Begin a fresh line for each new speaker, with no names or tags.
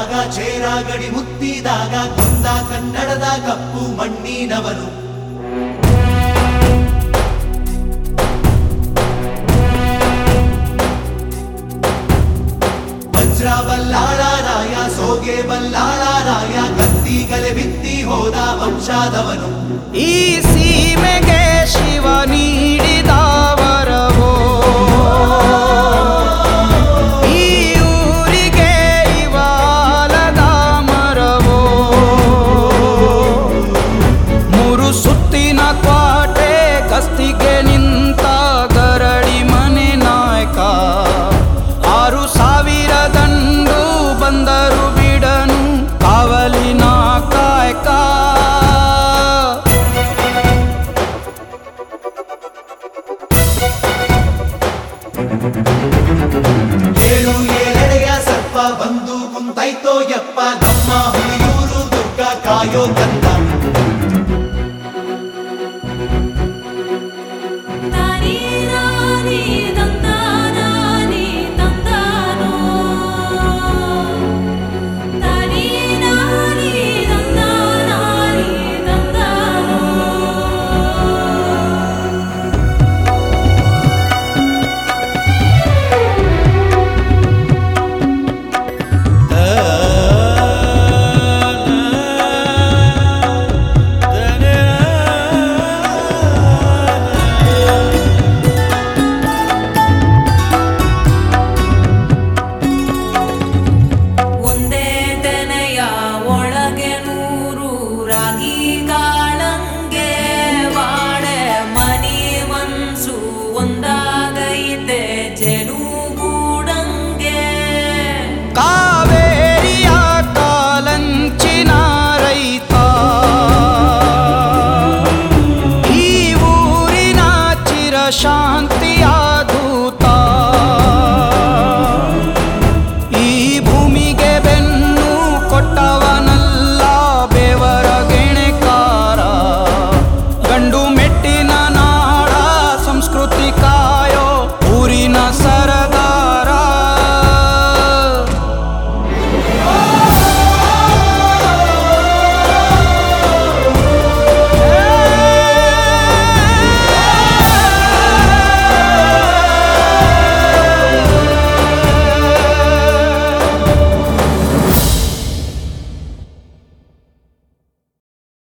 ಕಟ್ಟಿದಾಗ ಚೇರಾಗಡಿ ಮುತ್ತಿದಾಗ ಕೊಂದ ಕನ್ನಡದ ಕಪ್ಪು ಮಣ್ಣಿನವನು. ವಜ್ರ ಬಲ್ಲಾಳರಾಯ ಸೋಗೆ ಬಲ್ಲಾಳರಾಯ ಕತ್ತಿಗಲೆ ಬಿತ್ತಿ ಹೋದ ವಂಶಾದವನು.
ಈ ಸೀಮೆಗೆ ಶಿವ ನೀಡಿದ ವರವೋ, ಈ ಊರಿಗೆ ಇವಾಲದ ಮರವೋ, ಮೂರು ಸುತ್ತಿನ ಕ್ವಾಟೆ ಗಸ್ತಿಗೆ ನಿಂತ ಗರಡಿ ಮನೆ ನಾಯಕ. 6,000 ದಂಡು ಬಂದರು ಬಿಡನು ಕಾವಲಿನ ಕಾಯಕ.
ಏಳು ಏಳೆಡೆಯ ಸರ್ಪ ಬಂದು ಕುಂತೈತೋ ಯಪ್ಪ, ನಮ್ಮ ಹುಲಿಯೂರು ದುರ್ಗ ಕಾಯೋ ಕಂದ.
का